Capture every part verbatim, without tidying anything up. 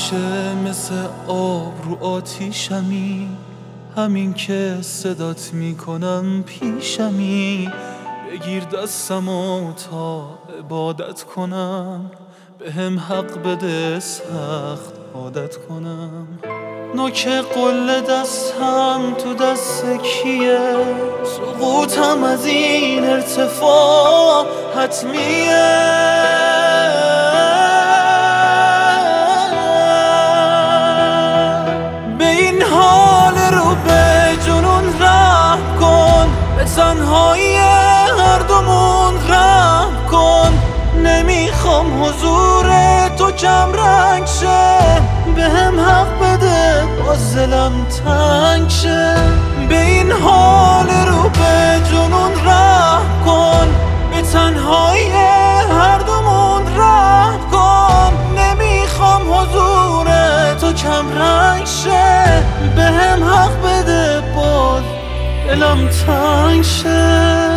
همیشه مثل آب رو آتیشمی، همین که صدات میکنم پیشمی. بگیر دستمو تا عبادت کنم، به هم حق بده سخت عادت کنم. نوک قل دستم تو دست کیه، سقوطم از این ارتفاع حتمیه. به این حال رو به جنون رحم کن، به تنهایی هر دومون رحم کن. نمیخوام حضور تو کم رنگ شه، به هم حق بده باز دلم تنگ شه. به این حال رو به جنون رحم کن، به تنهایی هر دومون رحم کن. نمیخوام حضور تو کم رنگ شه، به هم حق بده باز دلم تنگ شه.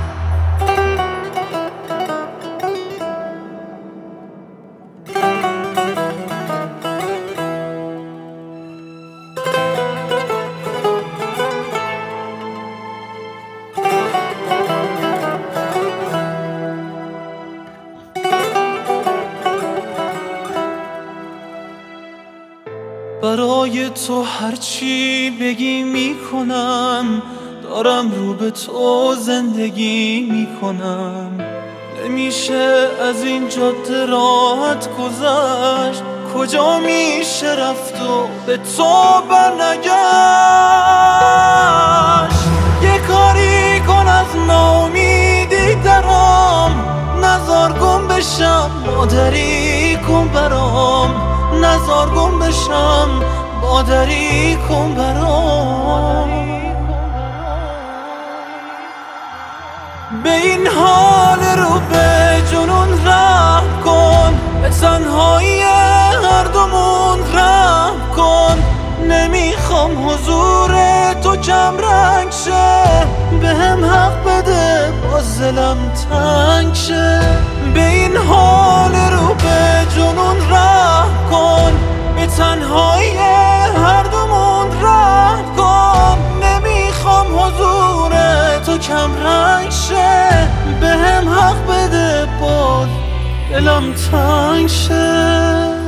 برای تو هرچی بگی میکنم، دارم رو به تو زندگی میکنم. نمیشه از این جاده راحت گذشت، کجا میشه رفت و به تو برنگشت. یه کاری کن از ناامیدی درام، نزار گم بشم مادری کن برام. نزار گم بشم مادری کن برام. به این حال رو به جنون رحم کن، به تنهایی هر دومون رحم کن. نمیخوام حضور تو کم رنگ شه، به هم حق بده باز دلم تنگ شه. به این حال رو به جنون رحم کن، به تنهایی هر دومون رحم کن. نمیخوام حضور تو کم رنگ شه، به هم حق بده باز دلم تنگ شه.